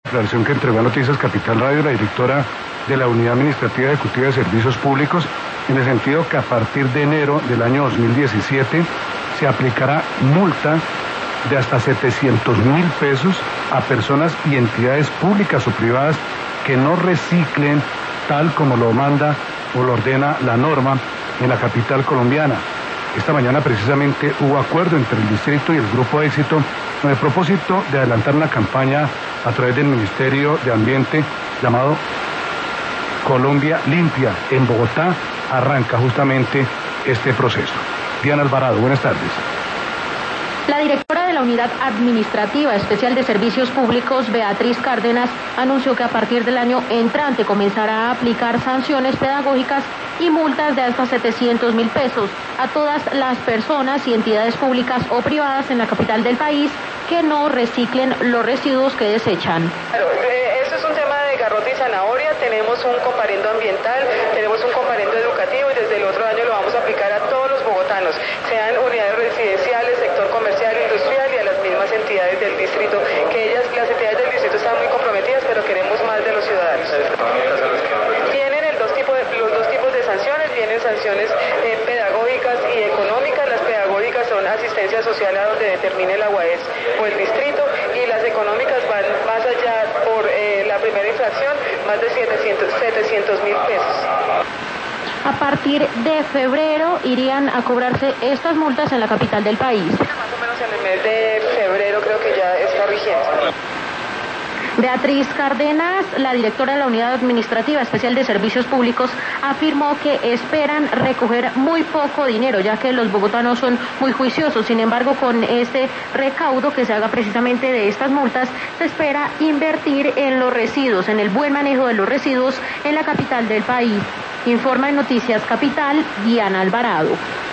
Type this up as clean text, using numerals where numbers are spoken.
Declaración que entregó a Noticias Capital Radio la directora de la Unidad Administrativa Ejecutiva de Servicios Públicos, en el sentido que a partir de enero del año 2017 se aplicará multa de hasta 700.000 pesos a personas y entidades públicas o privadas que no reciclen tal como lo manda o lo ordena la norma en la capital colombiana. Esta mañana precisamente hubo acuerdo entre el distrito y el Grupo Éxito con el propósito de adelantar una campaña a través del Ministerio de Ambiente llamado Colombia Limpia. En Bogotá arranca justamente este proceso. Diana Alvarado, buenas tardes. La directora de la Unidad Administrativa Especial de Servicios Públicos, Beatriz Cárdenas, anunció que a partir del año entrante comenzará a aplicar sanciones pedagógicas y multas de hasta 700.000 pesos a todas las personas y entidades públicas o privadas en la capital del país que no reciclen los residuos que desechan. Eso es un tema de garrote y zanahoria. Tenemos un comparendo ambiental, tenemos un comparendo educativo y desde el otro año lo vamos a aplicar a todos los bogotanos, sean unidades residenciales, sector comercial, industrial y a las mismas entidades del distrito, que las entidades del distrito están muy comprometidas, pero queremos más de los ciudadanos. Tienen los dos tipos de sanciones, vienen sanciones pedagógicas y económicas. Las pedagógicas son asistencia social a donde determine la UAES o el distrito, y las económicas van más allá por la primera infracción, más de 700.000 pesos. A partir de febrero irían a cobrarse estas multas en la capital del país. Más o menos en el mes de febrero creo que ya está vigente. Beatriz Cárdenas, la directora de la Unidad Administrativa Especial de Servicios Públicos, afirmó que esperan recoger muy poco dinero, ya que los bogotanos son muy juiciosos. Sin embargo, con este recaudo que se haga precisamente de estas multas, se espera invertir en los residuos, en el buen manejo de los residuos en la capital del país. Informa en Noticias Capital, Diana Alvarado.